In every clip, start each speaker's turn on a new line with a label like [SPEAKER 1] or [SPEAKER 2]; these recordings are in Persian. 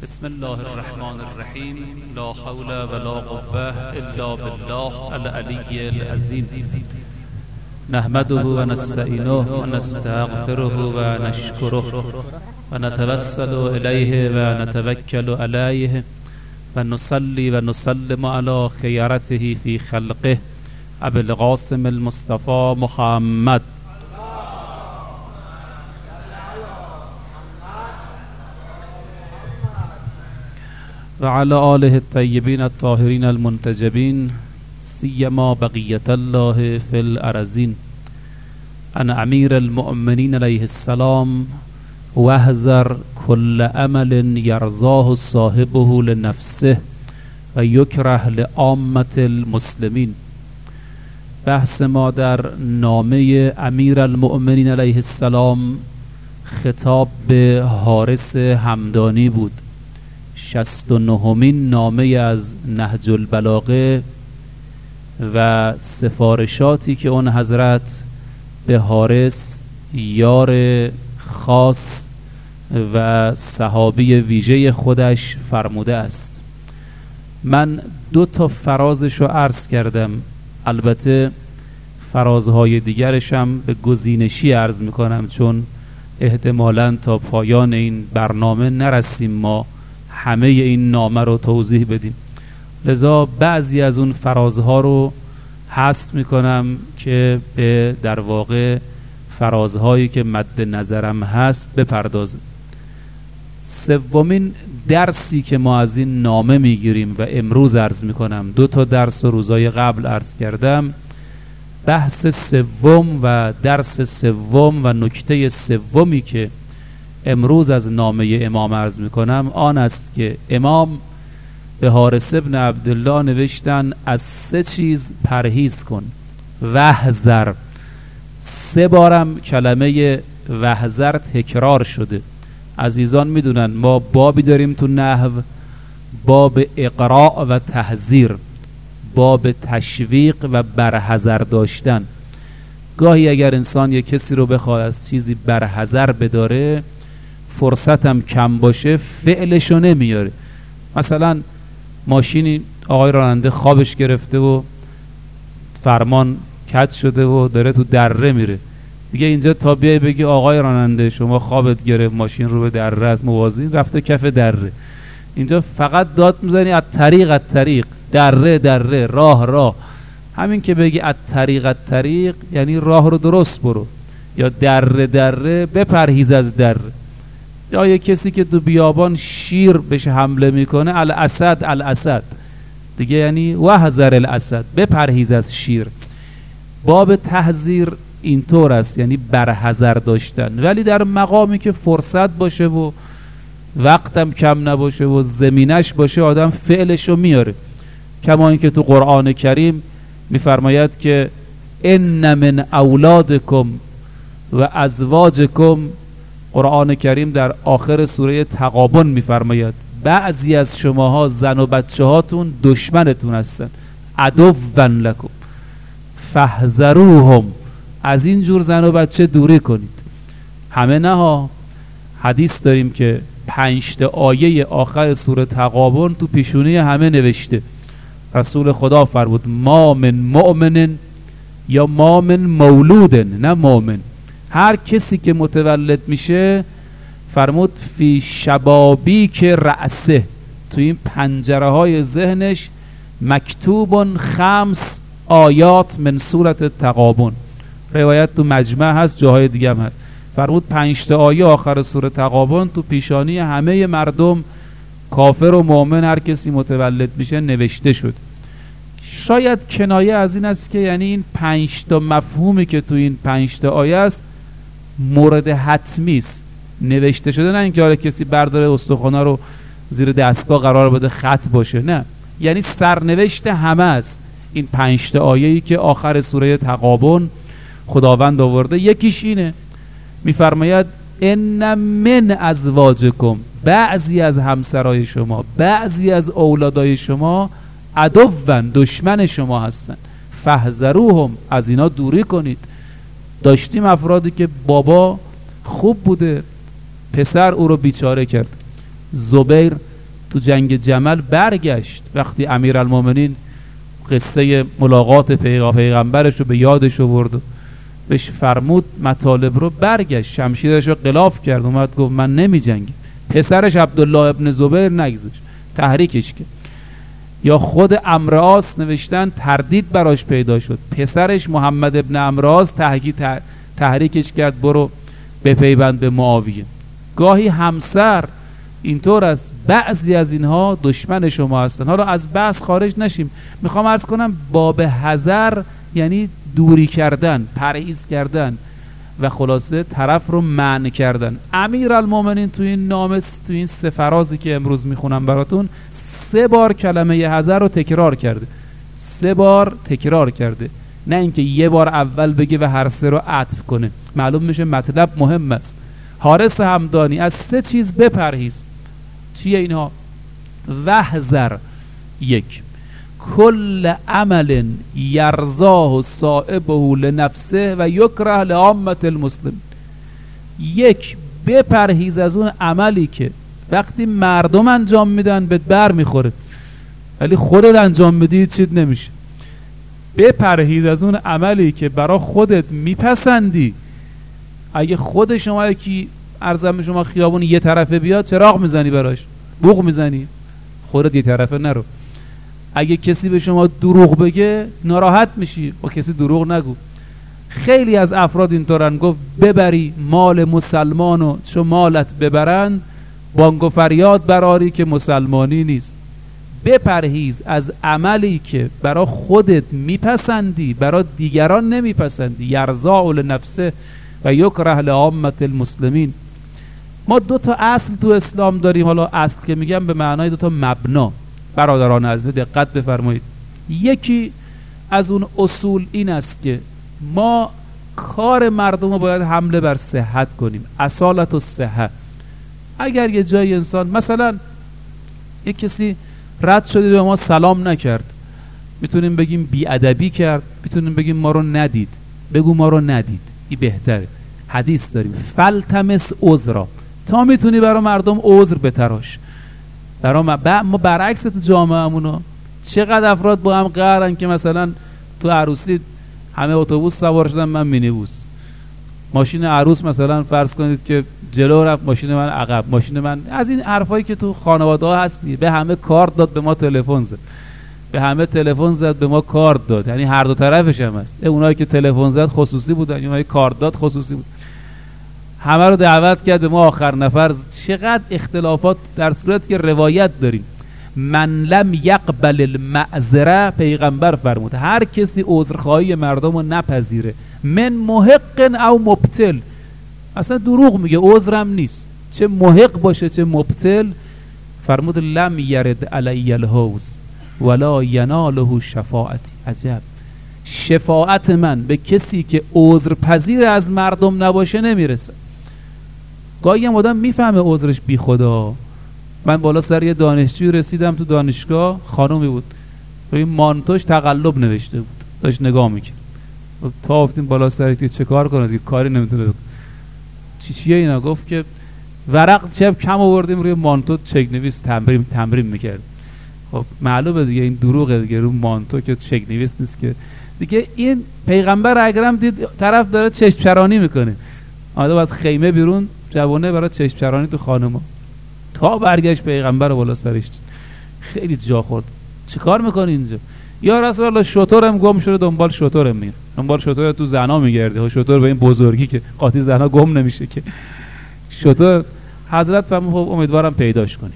[SPEAKER 1] بسم الله الرحمن الرحیم. لا حول ولا قوة الا بالله العلی العظیم. نحمده و نستعینه و نستغفره و نشکره و نتوسل الیه و نتوکل علیه و نصلی و نسلم علی خیرته فی خلقه ابی القاسم المصطفى محمد و علی آله الطیبین الطاهرین المنتجبین سیما بقیة الله فی الارضین. عن امیر المؤمنین علیه السلام واحذر كل عمل يرضاه صاحبه لنفسه و یکره لعامة المسلمین. بحث ما در نامه امیر المؤمنین علیه السلام خطاب به حارث همدانی بود. 69مین نامه از نهج البلاغه و سفارشاتی که اون حضرت به حارث یار خاص و صحابی ویژه خودش فرموده است. من 2 فرازش رو عرض کردم، البته فرازهای دیگرشم به گزینشی عرض میکنم، چون احتمالاً تا پایان این برنامه نرسیم ما همه این نامه رو توضیح بدیم، لذا بعضی از اون فرازها رو حذف میکنم که به در واقع فرازهایی که مد نظرم هست بپردازم. 3مین درسی که ما از این نامه میگیریم و امروز عرض میکنم، 2 درس و روزای قبل عرض کردم، بحث 3 و درس 3 و نکته 3 که امروز از نامه امام عرض میکنم آن است که امام به حارث ابن عبدالله نوشتن از 3 چیز پرهیز کن. واحذر، 3 بارم کلمه واحذر تکرار شده. عزیزان میدونن ما بابی داریم تو نحو، باب اقراء و تحذیر، باب تشویق و برحذر داشتن. گاهی اگر انسان یک کسی رو بخواد از چیزی برحذر بداره، فرصت هم کم باشه، فعلشو نمیاره. مثلا ماشینی آقای راننده خوابش گرفته و فرمان کج شده و داره تو دره میره، دیگه اینجا تا بیای بگی آقای راننده شما خوابت گرفت ماشین رو به دره است، موازین رفته کف دره، اینجا فقط داد میزنی از طریق دره راه. همین که بگی از طریق یعنی راه رو درست برو، یا دره بپرهیز از دره. یا یک کسی که تو بیابان شیر بهش حمله میکنه، الاسد دیگه، یعنی واحذر الاسد، بپرهیز از شیر. باب تحذیر اینطور است، یعنی برحذر داشتن، ولی در مقامی که فرصت باشه و وقتم کم نباشه و زمینش باشه آدم فعلشو میاره. کما اینکه تو قرآن کریم میفرماید که ان من اولادکم و ازواجکم، قرآن کریم در آخر سوره تغابن میفرماید بعضی از شماها زن و بچه هاتون دشمنتون هستن، عدوا لکم فاحذروهم، از این جور زن و بچه دوری کنید. همه نه ها، حدیث داریم که 5 آیه آخر سوره تغابن تو پیشونی همه نوشته. رسول خدا فرمود ما من مؤمن یا ما من مولود، نه مؤمن، هر کسی که متولد میشه فرمود فی شبابیک رأسه، تو این پنجره های ذهنش مکتوب 5 آیات من سورت تغابن. روایت تو مجمع هست، جاهای دیگه هم هست. فرمود 5 آیه آخر سوره تغابن تو پیشانی همه مردم، کافر و مؤمن، هر کسی متولد میشه نوشته شد. شاید کنایه از این است که یعنی این 5 مفهومی که تو این 5 آیه است مورد حتمی است، نوشته شده، نه اینکه حالا کسی برداره استخوانا رو زیر دستگاه قرار بده خط باشه، نه، یعنی سرنوشت همه است. این 5 آیه‌ای که آخر سوره تغابن خداوند آورده، یکیش اینه، میفرماید ان من ازواجکم، بعضی از همسرای شما، بعضی از اولادای شما عدوا، دشمن شما هستن، فاحذروهم، از اینا دوری کنید. داشتیم افرادی که بابا خوب بوده، پسر او رو بیچاره کرد. زبیر تو جنگ جمل برگشت وقتی امیرالمومنین قصه ملاقات پیغمبرش رو به یادش آورد و بهش فرمود مطالب رو، برگشت شمشیرش رو غلاف کرد، اومد گفت من نمی جنگم. پسرش عبدالله ابن زبیر نگذاشت، تحریکش کرد. یا خود عمرو عاص نوشتن تردید براش پیدا شد، پسرش محمد ابن عمرو عاص تحریکش کرد برو بپیوند به معاویه. گاهی همسر اینطور است، بعضی از اینها دشمن شما هستن. حالا از بحث خارج نشیم، میخوام عرض کنم باب حذر یعنی دوری کردن، پرهیز کردن و خلاصه طرف رو منع کردن. امیرالمومنین تو این نامه، تو این سه فرازی که امروز میخونم براتون 3 بار کلمه حذر رو تکرار کرده، 3 بار تکرار کرده، نه اینکه یه بار اول بگه و هر 3 رو عطف کنه. معلوم میشه مطلب مهم است. حارث همدانی از 3 چیز بپرهیز. چیه اینها؟ وحذر 1 کل عمل یرضاه صاحبه لنفسه و یکره لعامة المسلمین. 1 بپرهیز از اون عملی که وقتی مردم انجام میدن بهت بر میخوره ولی خودت انجام میدی چیت نمیشه. بپرهیز از اون عملی که برای خودت میپسندی. اگه خود شما یکی ارزم شما خیابون یه طرفه بیاد چراغ میزنی براش، بوق میزنی، خودت یه طرفه نرو. اگه کسی به شما دروغ بگه ناراحت میشی، با کسی دروغ نگو. خیلی از افراد اینطورن، گفت ببری مال مسلمانو چو مالت ببرن بانگ و فریاد براری که مسلمانی نیست. بپرهیز از عملی که برای خودت میپسندی برای دیگران نمیپسندی. یرضا لنفسه و یکره لعامة المسلمین. ما 2 تا اصل تو اسلام داریم. حالا اصل که میگم به معنای 2 تا مبنا. برادران عزیز دقت بفرمایید. یکی از اون اصول این است که ما کار مردم رو باید حمله بر صحت کنیم، اصالت و صحت. اگر یه جای انسان مثلا یک کسی رد شده به ما سلام نکرد، میتونیم بگیم بیادبی کرد، میتونیم بگیم ما رو ندید. بگو ما رو ندید، این بهتره. حدیث داریم فلتمس عذرا، تا میتونی برای مردم عذر بتراش. ما برعکس تو جامعه‌مون چقدر افراد با هم قهرن که مثلا تو عروسی همه اتوبوس سوار شدن، من مینیبوس. ماشین عروس مثلا فرض کنید که جلو رفت، ماشین من عقب، ماشین من. از این حرفایی که تو خانواده ها هستی. به همه کارت داد، به ما تلفن زد. به همه تلفن زد، به ما کارت داد. یعنی هر دو طرفش هم هست. اونایی که تلفن زد خصوصی بودن، اونایی کارت داد خصوصی بود. همه رو دعوت کرد به ما آخر نفر. چقدر اختلافات، در صورت که روایت داریم من لم یقبل المعذره، پیغمبر فرمود هر کسی عذرخواهی مردم رو نپذیره، من محق او مبتل، اصلا دروغ میگه، عذرم نیست، چه محق باشه چه مبتل، فرمود لم یرد علی الحوض ولا یناله شفاعتی. عجب، شفاعت من به کسی که عذر پذیر از مردم نباشه نمیرسه. گاهی هم آدم میفهمه عذرش بی خدا. من بالا سر یه دانشجوی رسیدم تو دانشگاه، خانومی بود، روی مانتوش تقلب نوشته بود، داشت نگاه میکرد. تا افتیم بالا سر چه کار کنه دیگه، کاری نمیتونه بکنه. چیه اینا؟ گفت که ورق چپ کم آوردیم روی مانتو چک نویس تمرین میکرد. خب معلومه دیگه این دروغه دیگه، رو مانتو که چک نویس نیست که دیگه. این پیغمبر اگرم دید طرف داره چشم چرانی میکنه، آمده از خیمه بیرون جوانه برای چشم چرانی تو خانوما، تا برگشت پیغمبر بالا سرش. خیلی جا خورد. چه کار میکنی اینجا؟ یا رسول الله شطورم گم شده، دنبال شطورم میره، دنبال شطور تو زنا میگرده. شطور به این بزرگی که قاطی زنا گم نمیشه که. شطور حضرت فرمود امیدوارم پیداش کنی.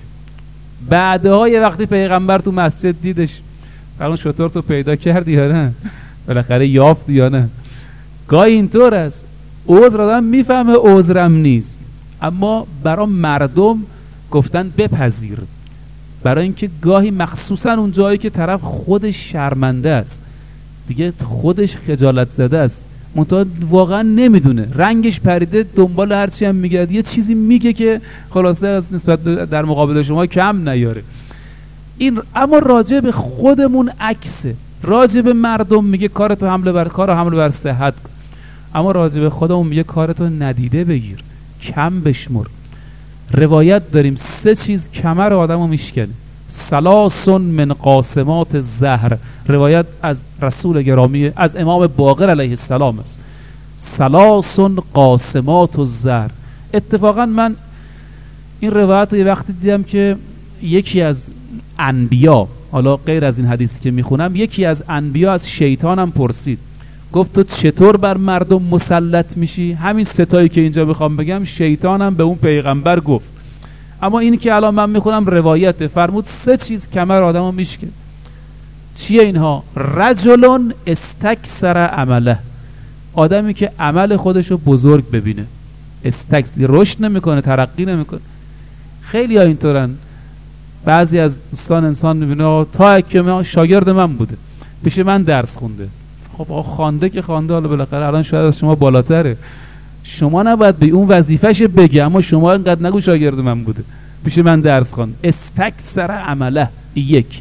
[SPEAKER 1] بعدها یه وقتی پیغمبر تو مسجد دیدش، اون شطور تو پیدا کردی یا نه؟ بالاخره یافت یا نه؟ گاهی اینطور است، عذر آدم میفهمه عذرم نیست، اما برای مردم گفتن بپذیر، برای اینکه گاهی مخصوصا اون جایی که طرف خودش شرمنده است دیگه، خودش خجالت زده است، منتها واقعا نمیدونه، رنگش پریده، دنبال هرچی هم میگرد، یه چیزی میگه که خلاصه از نسبت در مقابل شما کم نیاره. این اما راجع به خودمون عکسه، راجع به مردم میگه کارتو حمله بر صحت کن، اما راجع به خودمون میگه کارتو ندیده بگیر، کم بشمر. روایت داریم 3 چیز کمر آدمو میشکنه. ثلاث من قاسمات الزهر، روایت از رسول گرامی از امام باقر علیه السلام است. ثلاث قاسمات الزهر. اتفاقا من این روایت رو یه وقتی دیدم که یکی از انبیا، حالا غیر از این حدیثی که میخونم، یکی از انبیا از شیطانم پرسید، گفت تو چطور بر مردم مسلط میشی؟ همین 3 تایی که اینجا بخوام بگم شیطانم به اون پیغمبر گفت. اما این که الان من میخونم روایت، فرمود 3 چیز کمر آدمو میشکنه. چیه اینها؟ رجل استکثر عمله، آدمی که عمل خودشو بزرگ ببینه، استکثر، رشد نمیکنه، ترقی نمیکنه. خیلی ها اینطورن. بعضی از دوستان انسان میبینه تا که شاگرد من بوده، پیش من درس خونده. خب آقا خوانده که خوانده، حالا بالاخره الان شاید از شما بالاتره، شما نباید به اون وظیفه‌ش بگی، اما شما اینقدر نگو شاگرد من بوده، پیش من درس خواند. استکثر عمله. 1.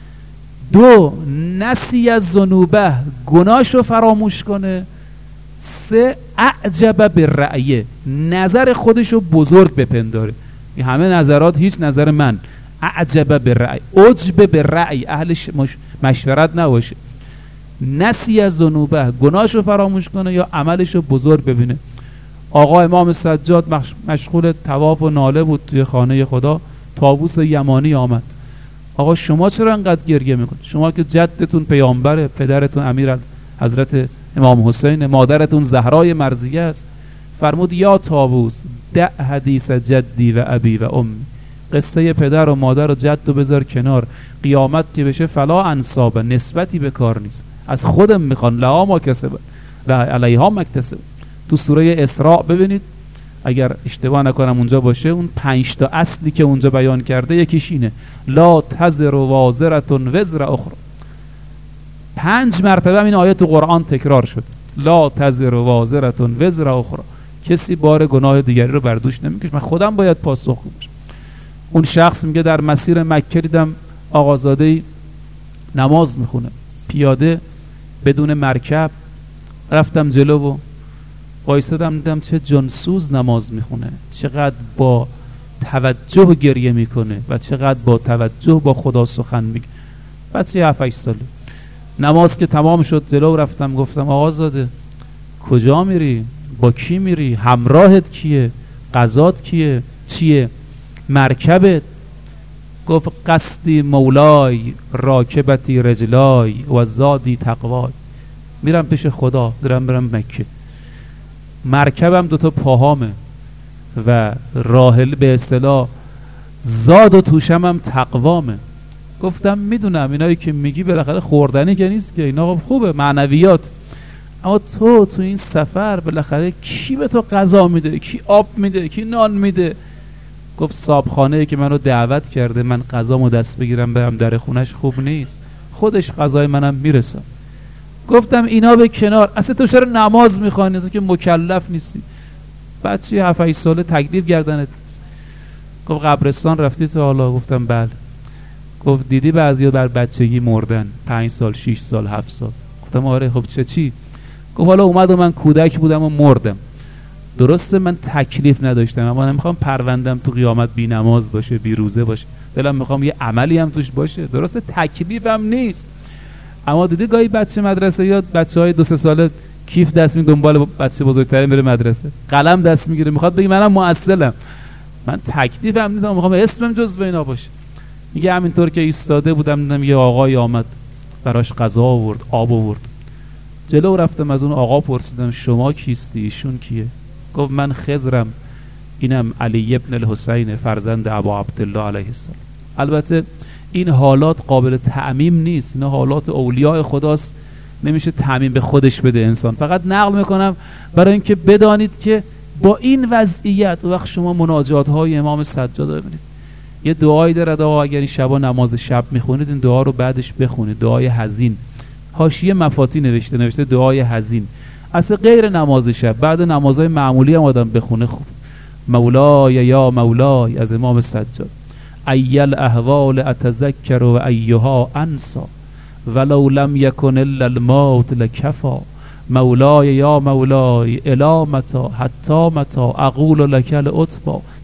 [SPEAKER 1] 2 نسی الذنوبه، گناهشو فراموش کنه. 3 اعجب بالرأی، نظر خودشو بزرگ بپنداره. این همه نظرات هیچ نظر من. اعجب بالرأی، عجب بالرأی، اهل مشورت نباشه. نسی الذنوبه، گناهشو فراموش کنه یا عملشو بزرگ ببینه. آقا امام سجاد مشغول طواف و ناله بود توی خانه خدا، طاووس یمانی آمد. آقا شما چرا انقدر گریه میکنید؟ شما که جدتون پیامبره، پدرتون امیر حضرت امام حسین، مادرتون زهرای مرضیه است. فرمود یا طاووس دع حدیث جدی و ابی و امی، قصه پدر و مادر و جد رو بذار کنار، قیامت که بشه فلا انصاب، نسبتی به کار نیست، از خودم میخوان، لها ما کسب و علیها مکتسب. تو سوره اسراء ببینید، اگر اشتباه نکنم اونجا باشه، اون 5 تا اصلی که اونجا بیان کرده یکیش اینه لا تزر وازرة وزر اخرى. 5 مرتبه این آیه تو قرآن تکرار شد، لا تزر وازرة وزر اخرى، کسی بار گناه دیگری رو بر دوش نمیکشه، من خودم باید پاسخگو باشم. اون شخص میگه در مسیر مکه دیدم آقازاده‌ای نماز میخونه پیاده بدون مرکب، رفتم جلو و وایسادم، دیدم چه جانسوز نماز میخونه، چقدر با توجه گریه میکنه و چقدر با توجه با خدا سخن میگه. بچه 7-8 ساله. نماز که تمام شد جلو رفتم، گفتم آقازاده کجا میری؟ با کی میری؟ همراهت کیه؟ غذات کیه؟ چیه؟ مرکبت؟ گفت قصدی مولای راکبتی رجلای و زادی تقوای، میرم پیش خدا، دارم برم مکه، مرکبم 2 تا پاهامه و راحل به اصطلاح زاد و توشم هم تقوامه. گفتم میدونم اینایی که میگی بالاخره خوردنی که نیست که، اینا خوبه معنویات، اما تو این سفر بالاخره کی به تو غذا میده؟ کی آب میده؟ کی نان میده؟ گفت صاحبخانه‌ای که منو دعوت کرده من غذامو دست بگیرم برم در خونش خوب نیست، خودش غذای منم میرسه. گفتم اینا به کنار، اصلا تو چرا نماز میخوانی؟ تو که مکلف نیستی، بچه 7-8 ساله تکلیف گردنت نیست. گفت قبرستان رفتی تو حالا؟ گفتم بله. گفت دیدی بعضیا بر بچگی مردن، 5 سال 6 سال 7 سال. گفتم آره. خب چی؟ گفت حالا اومد و من کودک بودم و مردم، درسته من تکلیف نداشتم، اما نمیخوام پروندم تو قیامت بی نماز باشه، بی روزه باشه، دلم میخوام یه عملی هم توش باشه، درسته تکلیفم نیست. اما دیدی گاهی بچه مدرسه یا بچهای 2-3 ساله کیف دست می دنبال بچه بزرگتره میره مدرسه، قلم دست میگیره، میخواد بگه منم معسلم، من تکلیفم نیست، میخوام اسمم جزو اینا باشه. میگه همینطور که ایستاده بودم دیدم یه آقای آمد، براش غذا آورد، آب آورد. جلو رفتم از اون آقا پرسیدم شما کیستی؟ ایشون کیه؟ گفت من خضرم، اینم علی ابن الحسین فرزند ابا عبدالله علیه السلام. البته این حالات قابل تعمیم نیست، اینا حالات اولیاء خداست، نمیشه تعمیم به خودش بده انسان. فقط نقل میکنم برای اینکه بدانید که با این وضعیت وقت شما مناجات های امام سجاد رو ببینید. یه دعایی داره آقا، اگر این شبا نماز شب میخونید این دعا رو بعدش بخونید، دعای حزین. حاشیه مفاتی نوشته دعای حزین، اصلا غیر نماز شب، بعد نمازهای معمولی هم آدم بخونه خوب. مولای یا مولای از امام سجاد، ایل احوال اتذکر و ایها انسا ولو لم یکن الا الموت لکفا، مولای یا مولای الی متا حتی متا اقول لک الاتبا.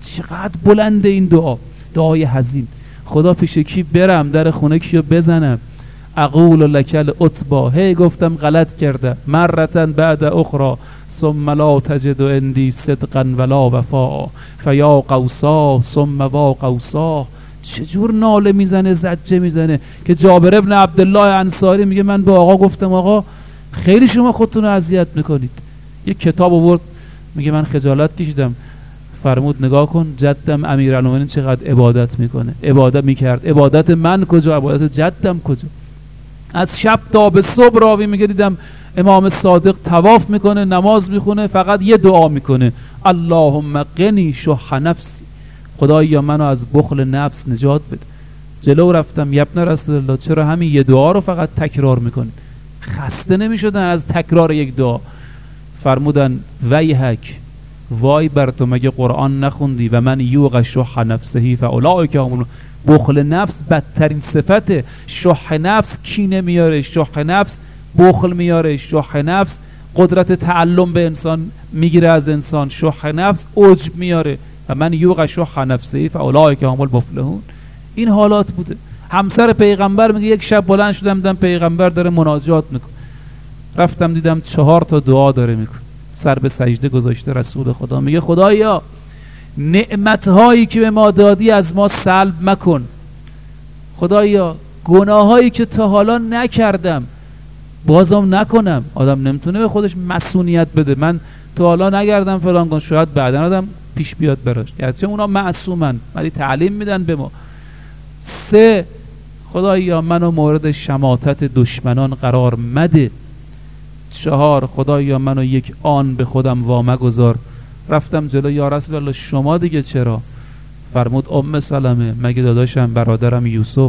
[SPEAKER 1] چقدر بلنده این دعای حزین. خدا پیش کی برم، در خونه کیو بزنم؟ اقول لک العتبی، هی گفتم غلط کرده، مرتا بعد اخرى ثم لا تجد عندي صدقا ولا وفا، فیا قوسا ثم وا قوسا. چجور ناله میزنه، زجه میزنه که جابر ابن عبدالله انصاری میگه من به آقا گفتم آقا خیلی شما خودتون رو اذیت میکنید. یک کتاب آورد میگه من خجالت کشیدم. فرمود نگاه کن جدم امیرالمومنین چقدر عبادت میکنه، عبادت میکرد، عبادت من کجا، عبادت جدم کجا؟ از شب تا به صبح راوی میگه دیدم امام صادق طواف میکنه، نماز میخونه، فقط یه دعا میکنه، اللهم قنی شح نفسی، خدایا منو از بخل نفس نجات بده. جلو رفتم یبن رسول الله چرا همین یه دعا رو فقط تکرار میکنی؟ خسته نمیشدن از تکرار یک دعا؟ فرمودن ویحک، وای بر تو، مگه قرآن نخوندی و من یوق شح نفسه فاولئک هم. بخل نفس بدترین صفته. شح نفس کینه میاره، شح نفس بخل میاره، شح نفس قدرت تعلم به انسان میگیره از انسان، شح نفس عجب میاره. و من یوق شح نفسه فاولئک هم المفلحون. این حالات بوده. همسر پیغمبر میگه یک شب بلند شدم دیدم پیغمبر داره مناجات میکنه، رفتم دیدم 4 تا دعا داره میکنه، سر به سجده گذاشته. رسول خدا میگه خدایا نعمتهایی که به ما دادی از ما سلب مکن، خدایا گناهایی که تا حالا نکردم بازم نکنم. آدم نمیتونه به خودش مسئولیت بده، من تا حالا نگردم فلان کن، شاید بعدا آدم پیش بیاد براش، گرچه اونا معصومن ولی تعلیم میدن به ما. 3 خدایا منو مورد شماتت دشمنان قرار مده. 4 خدایا منو یک آن به خودم وامگذار. رفتم جلو، یا رسول الله شما دیگه چرا؟ فرمود ام سلمه، مگه داداشم برادرم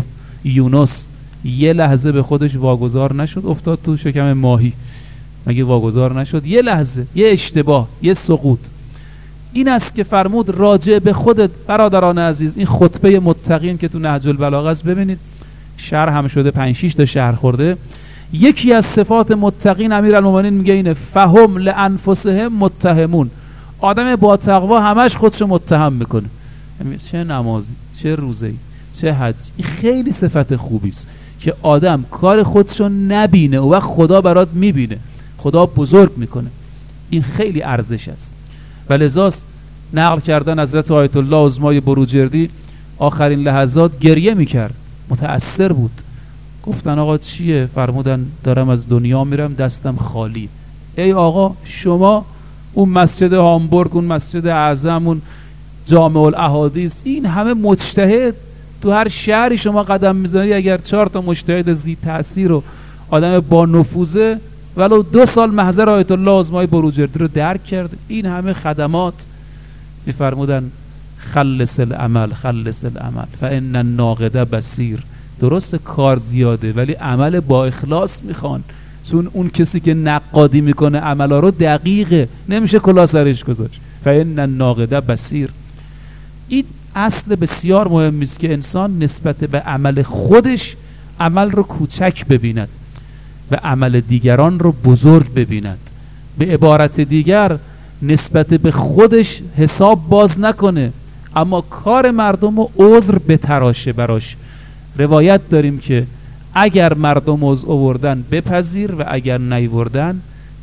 [SPEAKER 1] یونس یه لحظه به خودش واگذار نشد، افتاد تو شکم ماهی، مگه واگذار نشد؟ یه لحظه، یه اشتباه، یه سقوط. این است که فرمود راجع به خودت. برادران عزیز، این خطبه متقین که تو نهج البلاغه است ببینید، شرح هم شده، 5-6 تا شرح خورده. یکی از صفات متقین امیرالمومنین میگه اینه فهم لانفسهم متهمون. آدم با تقوا همش خودشو متهم میکنه، چه نمازی، چه روزه‌ای، چه حج. این خیلی صفت خوبی است که آدم کار خودشو نبینه و خدا برات میبینه، خدا بزرگ میکنه. این خیلی ارزش است. و لذاست نقل کردن حضرت آیت الله عظمای بروجردی آخرین لحظات گریه میکرد، متأثر بود. گفتن آقا چیه؟ فرمودن دارم از دنیا میرم دستم خالی. ای آقا شما اون مسجد هامبورگ، اون مسجد اعظم، اون جامع الاحادیث، این همه مجتهد تو هر شهری شما قدم میزنی، اگر 4 تا مجتهد ذی تأثیر و آدم با نفوذه ولو 2 سال محضر آیت الله عظمای بروجردی رو درک کرد. این همه خدمات. میفرمودن خلص العمل خلص العمل فان الناقد بصیر. درست کار زیاده ولی عمل با اخلاص میخوان، چون اون کسی که نقادی میکنه عملا رو دقیقه، نمیشه کلا سرش گذاشت. فان الناقد بصیر. این اصل بسیار مهمی است که انسان نسبت به عمل خودش عمل رو کوچک ببیند و عمل دیگران رو بزرگ ببیند. به عبارت دیگر نسبت به خودش حساب باز نکنه، اما کار مردم رو عذر بتراشه براش. روایت داریم که اگر مردم عذر آوردن بپذیر و اگر نیوردن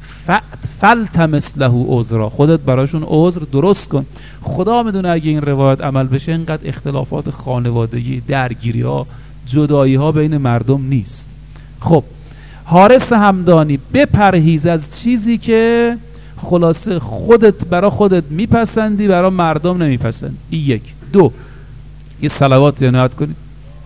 [SPEAKER 1] فلتمس له عذرا، خودت براشون عذر درست کن. خدا میدونه اگه این روایت عمل بشه اینقدر اختلافات خانوادگی، درگیری ها، جدایی ها بین مردم نیست. خب حارث همدانی، بپرهیز از چیزی که خلاصه خودت برا خودت میپسندی برا مردم نمیپسند. این 1. 2 یه صلوات عنایت کنید.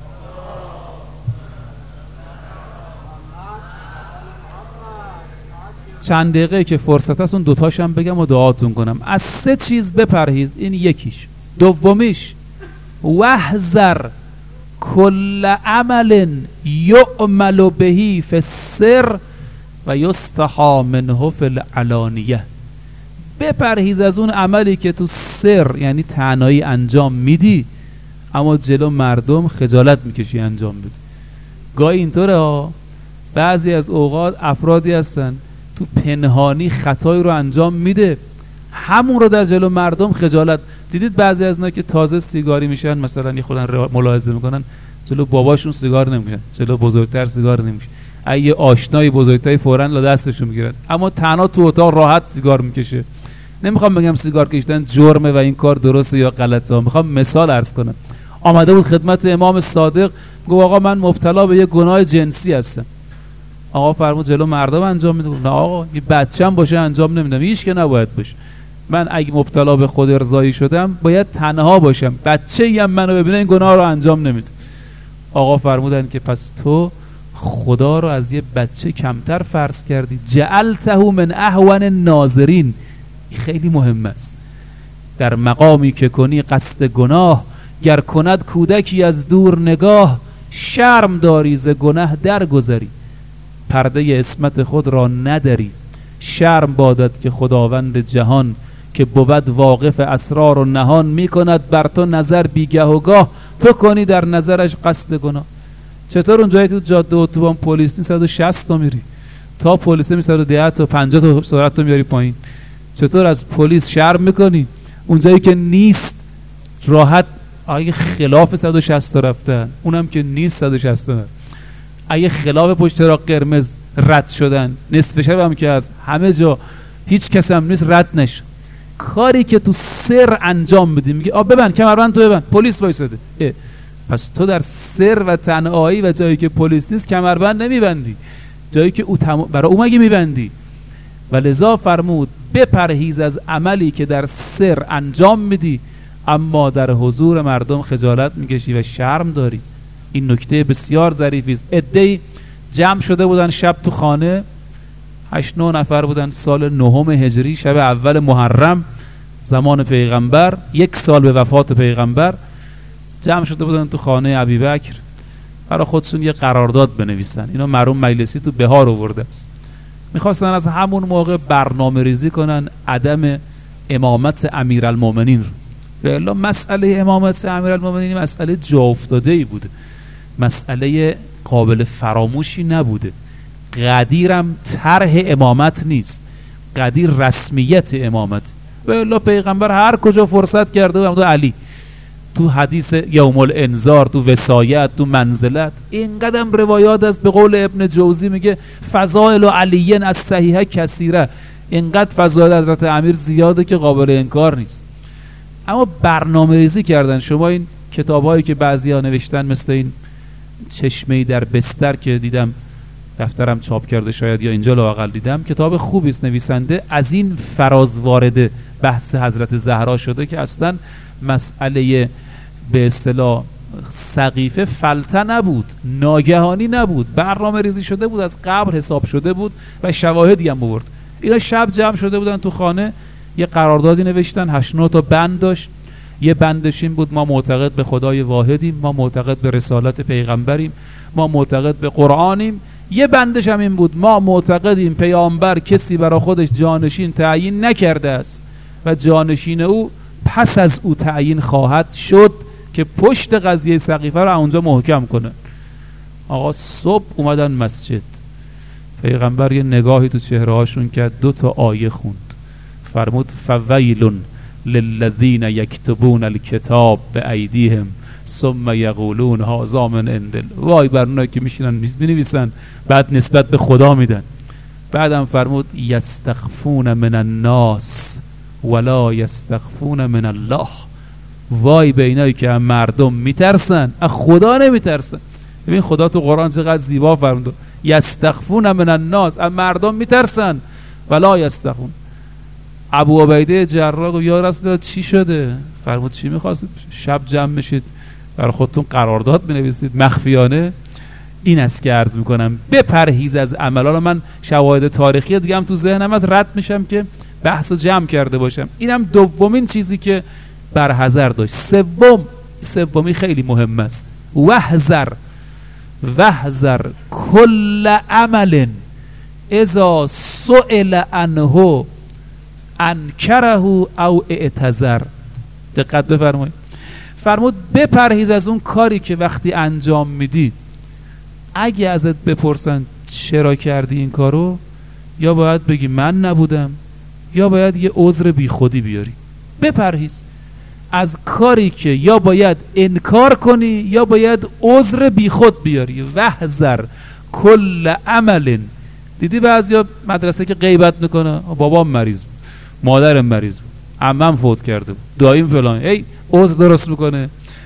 [SPEAKER 1] چند دقیقه که فرصت هست اون 2 تاشم بگم و دعاتون کنم. از 3 چیز بپرهیز، این 1. دومیش وحذر کل عمل یعمل بهی فی السر و یستحی منه فی العلانیه. بپرهیز از اون عملی که تو سر یعنی تنهایی انجام میدی اما جلو مردم خجالت میکشی انجام بدی. گاهی اینطوره ها، بعضی از اوقات افرادی هستن تو پنهانی خطایی رو انجام میده، همون رو در جلو مردم خجالت. دیدید بعضی از اینا که تازه سیگاری میشن مثلا یه خودن ملاحظه میکنن جلو باباشون سیگار نمیکشن، جلو بزرگتر سیگار نمیکشن، اگه آشنای بزرگتری فوراً لا دستشون میگیرن، اما تنها تو اتاق راحت سیگار میکشه. نمیخوام بگم سیگار کشیدن جرمه و این کار درسته یا غلطه، میخوام مثال عرض کنم. آمده بود خدمت امام صادق، گفت آقا من مبتلا به یه گناه جنسی هستم. آقا فرمود جلو مردم انجام میده؟ نه آقا، یه بچه‌م باشه انجام نمیدم، هیچ که نباید باشه. من اگه مبتلا به خود ارضایی شدم باید تنها باشم، بچه‌ای هم منو ببینه این گناه رو انجام نمیده. آقا فرمودن که پس تو خدا رو از یه بچه کمتر فرض کردی، جعلته من اهون الناظرین. خیلی مهم است. در مقامی که کنی قصد گناه، گر کند کودکی از دور نگاه، شرم داری ز گناه درگذری، پرده عصمت خود را نداری. شرم بادت که خداوند جهان، که بود واقف اسرار و نهان، می کند بر تو نظر بیگه و گاه، تو کنی در نظرش قصد گناه. چطور اونجایی که تو جاده اتوبان پلیس نیست 160 تا میری، تا پلیس می 110 تا 50 تا سرعت تو میاری پایین؟ چطور از پلیس شرم میکنی اونجایی که نیست راحت؟ اگه خلاف 160 تا رفتن، اونم که نیست 160 تا، اگه خلاف پشت چراغ قرمز رد شدن، نصف شب هم که از همه جا هیچ کس هم نیست رد نشد. کاری که تو سر انجام میدی، میگه ببند کمربند تو ببند، پلیس وایساده. پس تو در سر و تنهایی و جایی که پلیس نیست کمربند نمیبندی، جایی که برای او مگه میبندی؟ و لذا فرمود بپرهیز از عملی که در سر انجام میدی اما در حضور مردم خجالت میکشی و شرم داری. این نکته بسیار ظریفی است. عده‌ای جمع شده بودن شب تو خانه، 8-9 نفر بودن، سال 9 هجری، شب اول محرم زمان پیغمبر، 1 سال به وفات پیغمبر، جمع شده بودن تو خانه ابوبکر برای خودشون یه قرارداد بنویسن. اینا مرحوم مجلسی تو بهار آورده است. میخواستن از همون موقع برنامه ریزی کنن عدم امامت امیرالمومنین رو. به الا مسئله امامت امیرالمومنین مسئله جا افتاده‌ای بوده، مسئله قابل فراموشی نبوده. قدیرم طرح امامت نیست، قدیر رسمیت امامت. به الا پیغمبر هر کجا فرصت کرده بود، علی تو حدیث یوم الانذار، تو وصایت، تو منزلت، این قدم روایات است. به قول ابن جوزی میگه فضائل علی از صحیحه کثیره، اینقدر فضائل حضرت امیر زیاده که قابل انکار نیست. اما برنامه ریزی کردن. شما این کتابایی که بعضیا نوشتن مثل این چشمه‌ای در بستر که دیدم دفترم چاپ کرده شاید یا اینجا لااقل دیدم، کتاب خوبی است. نویسنده از این فراز وارد بحث حضرت زهرا شده که اصلا مسئله به اصطلاح سقیفه فلته نبود، ناگهانی نبود، برنامه ریزی شده بود، از قبل حساب شده بود و شواهدی هم آورد. اینا شب جمع شده بودن تو خانه، یه قراردادی نوشتن، 8-9 تا بند داشت. یه بندش این بود ما معتقد به خدای واحدیم، ما معتقد به رسالت پیغمبریم، ما معتقد به قرآنیم. یه بندش هم این بود ما معتقدیم پیامبر کسی برای خودش جانشین تعیین نکرده است و جانشین او پس از او تعیین خواهد شد که پشت قضیه سقیفه رو اونجا محکم کنه. آقا صبح اومدن مسجد، پیغمبر یه نگاهی تو چهره هاشون کرد، 2 تا آیه خوند، فرمود فویل للذین یکتبون الکتاب بایدیهم ثم یقولون هذا من عند. وای بر اونایی که میشینن مینویسن بعد نسبت به خدا میدن. بعدم فرمود یستخفون من الناس ولا یستخفون من الله. وای به اینایی که هم مردم میترسن از خدا نمیترسن. ببین خدا تو قرآن چقدر زیبا فرمود، یستخفون من الناس، از مردم میترسن ولا یستخفون. ابو عبیده جراح گفت یا رسول الله چی شده؟ فرمود چی میخواستید؟ شب جمع میشید برای خودتون قرارداد بنویسید مخفیانه. این است که عرض میکنم بپرهیز از عملان. من شواهد تاریخی دیگه هم تو ذهنم از رد میشم که بحثو جمع کرده باشم. اینم دومین چیزی که برحذر داشت. سومی خیلی مهم است، وحذر کل عمل اذا سئل عنه انکره او اعتذر. دقت بفرمایید. فرمود بپرهیز از اون کاری که وقتی انجام میدی اگه ازت بپرسن چرا کردی این کارو، یا باید بگی من نبودم، یا باید یه عذر بی خودی بیاری. بپرهیز از کاری که یا باید انکار کنی یا باید عذر بی خود بیاری. وحذر کل عمل. دیدی بعضیا مدرسه که غیبت میکنه، بابام مریض بود، مادرم مریض بود، عمم فوت کرده بود، داییم فلان، ای عذر درست میکنه.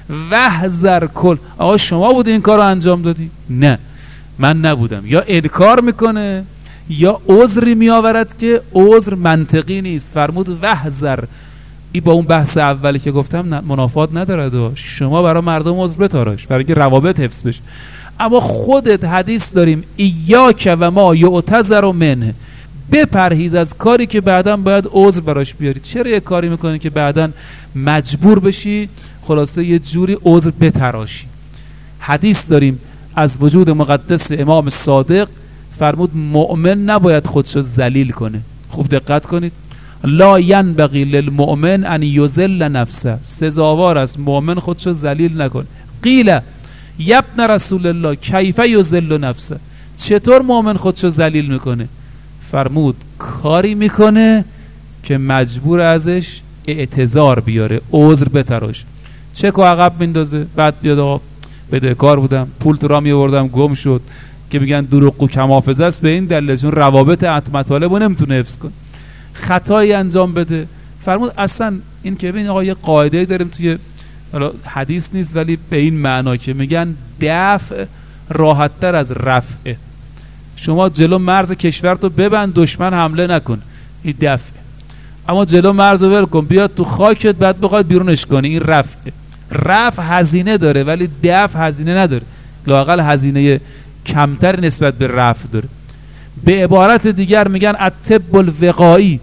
[SPEAKER 1] وحذر کل. آقا شما بودی این کار رو انجام دادی؟ نه من نبودم. یا انکار میکنه یا عذری میآورد که عذر منطقی نیست. فرمود وحذر. این با اون بحث اولی که گفتم منافات نداره. شما برای مردم عذر بتاراش برای که روابط حفظ بشه. اما خودت حدیث داریم ایاک و ما یعتذر منه، بپرهیز از کاری که بعداً باید عذر براش بیاری. چرا یه کاری میکنی که بعداً مجبور بشی خلاصه یه جوری عذر بتراشی؟ حدیث داریم از وجود مقدس امام صادق، فرمود مؤمن نباید خودشو ذلیل کنه. خوب دقت کنید. لا ینبغی للمؤمن ان یذل نفسه. سزاوار است مؤمن خودشو ذلیل نکنه. قیل یبن رسول الله کیف یذل نفسه. چطور مؤمن خودشو ذلیل میکنه؟ فرمود کاری میکنه که مجبور ازش اعتذار بیاره، عذر بتراش. چک و عقب میندازه، بعد بیاد آقا بدهکار بودم، پول تو را میآوردم گم شد، که میگن دروغ و کم حافظه است به این دلیل چون روابط مطالب نمیتونه حفظ کنه، خطایی انجام بده. فرمود اصلا این که ببین آقا یه قاعده داریم توی حدیث نیست ولی به این معنا که میگن دفع راحت‌تر از رفع. شما جلو مرز کشورتو ببند، دشمن حمله نکن، این دفع. اما جلو مرز رو ول کن، بیاد تو خاکت بعد بخواد بیرونش کنی، این رفع. رفع هزینه داره ولی دفع هزینه نداره، لااقل هزینه کمتر نسبت به رفع داره. به عبارت دیگر میگن الطب الوقایی،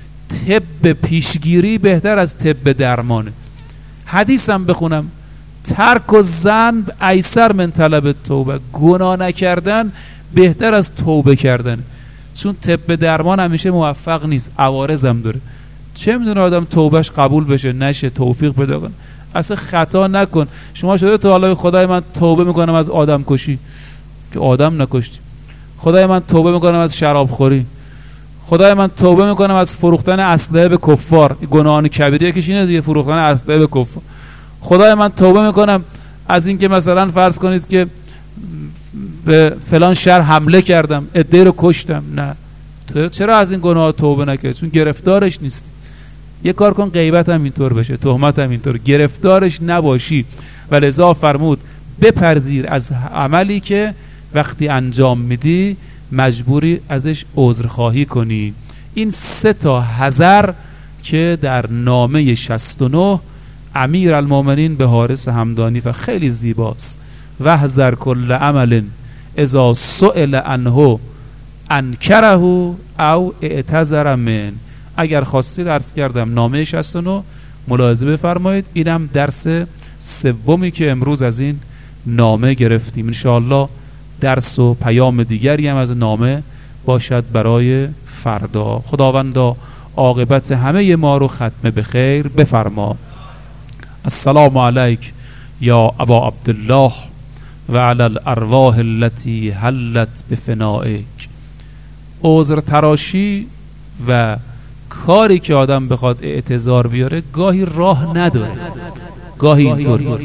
[SPEAKER 1] طب پیشگیری بهتر از طب درمانه. حدیثم بخونم ترک الذنب ایسر من طلب توبه. گناه نکردن بهتر از توبه کردن، چون طب درمان همیشه موفق نیست، عوارض هم داره. چه میدونه آدم توبهش قبول بشه نشه، توفیق پیدا کنه. اصلا خطا نکن. شما شده تا حالا خدای من توبه میکنم از آدم کشی که آدم نکشتی، خدای من توبه میکنم از شراب خوری، خدای من توبه میکنم از فروختن اسلحه به کفار، گناهان کبیره یکیش اینه دیگه، فروختن اسلحه به کفار. خدای من توبه میکنم از این که مثلا فرض کنید که به فلان شهر حمله کردم، عده‌ای رو کشتم. نه، تو چرا از این گناه توبه نکردی؟ چون گرفتارش نیستی. یه کار کن غیبت هم اینطور بشه، تهمت هم اینطور، گرفتارش نباشی. ولذا فرمود بپرهیز از عملی که وقتی انجام میدی مجبوری ازش عذرخواهی کنی. این 3 حذر که در نامه 69 امیر المؤمنین به حارث همدانی و خیلی زیباست. وحذر کل عمل اذا سئل عنه انکره او اعتذر من. اگر خواستید عرض کردم نامه 69 ملاحظه بفرمایید. اینم درس 3 که امروز از این نامه گرفتیم. انشاءالله درس و پیام دیگری هم از نامه باشد برای فردا. خداوندا عاقبت همه ما رو ختم به خیر بفرما. السلام علیک یا ابا عبدالله و علی الارواح التي حلت بفنائک. عذر تراشی و کاری که آدم بخواد اعتذار بیاره گاهی راه نداره، گاهی اینطور.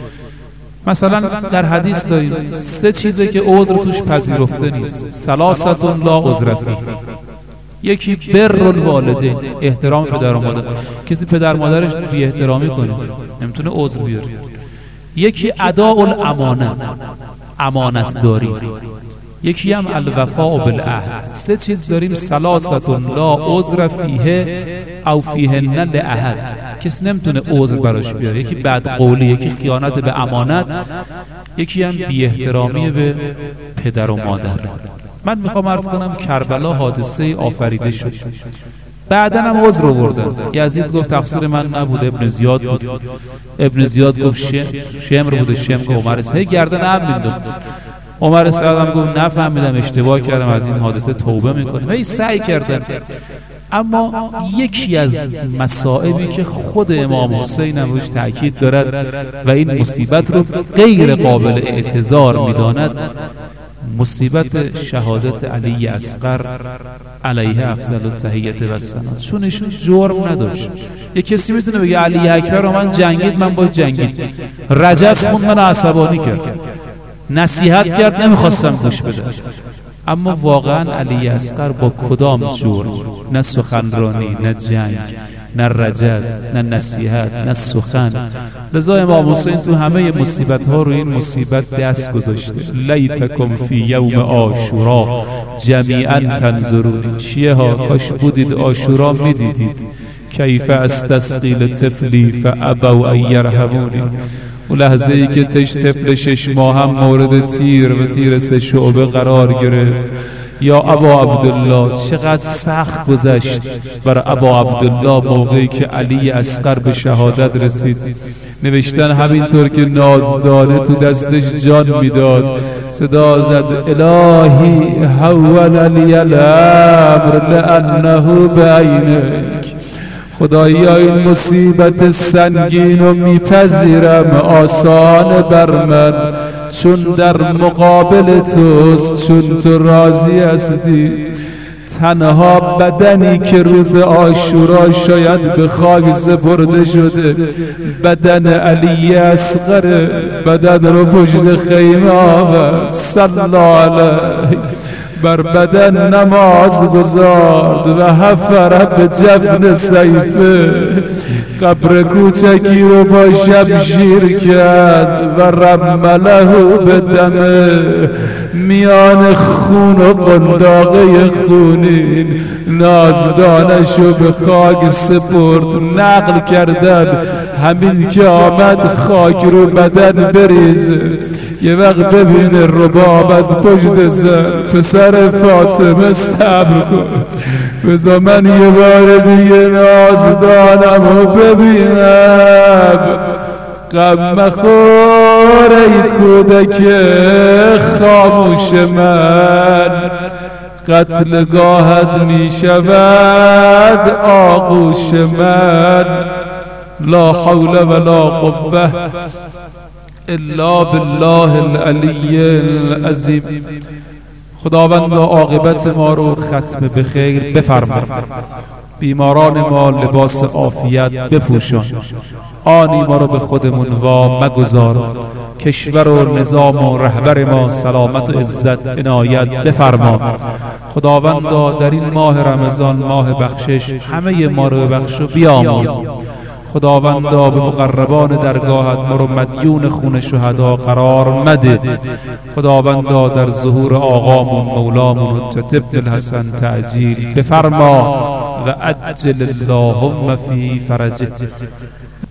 [SPEAKER 1] مثلا در حدیث داریم 3 چیزه که عذر توش پذیرفته نیست. ثلاثه لا عذر فیه. یکی بر الوالدین، احترام پدر و مادر. کسی پدر مادرش بی احترامی کنه نمیتونه عذر بیاره. یکی اداء الامانه، امانت داری. یکی هم الوفاء بالعهد. 3 چیز داریم. ثلاثه لا عذر فیه او فیهن لأحد. کسی نمیتونه عذر براش بیاره. یکی بدقولی، یکی خیانت به امانت، یکی هم بی احترامی به پدر و مادر. من میخوام عرض کنم کربلا حادثه آفریده شد، بعدن هم عذر آوردن. یزید گفت تقصیر من نبود، ابن زیاد بود. ابن زیاد گفت شمر بوده، شمر گفت عمر سعید گردن هم مینداخت. عمر سعید هم گفت نفهمیدم اشتباه کردم، از این حادثه توبه میکنم. هی سعی کردن. اما یکی از مسائلی که خود امام حسین هم روش تأکید دارد و این مصیبت رو غیر قابل اعتذار میداند، مصیبت شهادت علی اصغر علیه افضل التحیت و الثنا، چون ایشون جرم نداشت. یه کسی میتونه بگه علی اکبر رو من جنگید، من باید جنگید، رجز خوند من عصبانی کرد، نصیحت کرد نمیخواستم گوش بدم. اما واقعا علی اصغر با کدام جرم؟ نه سخنرانی، نه جنگ، نه رجز، نه نصیحت، نه سخن. لذا امام حسین تو همه مصیبت ها رو این مصیبت دست گذاشته. لیتکم فی یوم عاشورا جمیعا تنظرون. چیه ها؟ کاش بودید عاشورا میدیدید. کیف استسقی لطفلی فابوا ان یرحمونی. اون لحظه ای که طفل 6 ماه هم مورد تیر و تیر 3 شعبه قرار گرفت. یا ابا عبدالله، چقدر سخت گذشت برای ابا عبدالله موقعی که علی اصغر به شهادت رسید. نوشتن همینطور که نازدانه تو دستش جان میداد صدا زد الهی هون علی الامر لانه بعینک. خدایا این مصیبت سنگین رو میپذیرم، آسان بر من، چون در مقابل توست، چون تو راضی هستی. تنها بدنی که روز عاشورا شاید به خاک سپرده شده بدن علی اصغر، بدن رو پشت خیمه آورد، صلی علیه، بر بدن نماز گذارد و حفر به جفن سیفه. قبر کوچکی رو با شمشیر کرد و رمله به دمه. میان خون و قنداقه خونین نازدانش رو به خاک سپرد. نقل کردن همین که آمد خاک رو بدن بریزه. یه وقت ببینه رباب از پشت سر، پسر فاطمه صبر کن، بذار من یه بار دیگه نازدانم رو ببینم. غم مخور ای کودک خاموش من، قتلگاهت می شود آغوش من. لا حول ولا قوة الا بالله العلی العظیم. خداوند عاقبت ما رو ختم به خیر بفرما، بیماران ما لباس عافیت بپوشان، آنی ما رو به خودمون وا مگذار. کشور و نظام و رهبر ما سلامت و عزت عنایت بفرما. خداوندا در این ماه رمضان، ماه بخشش، همه ما رو ببخش و بیامرز. خداوندا به مقربان درگاهت ما رو مدیون خون شهدا قرار مده. خداوندا در ظهور آقامون مولامون حجت ابن الحسن تعجیل بفرما و عجل اللهم فی فرجه.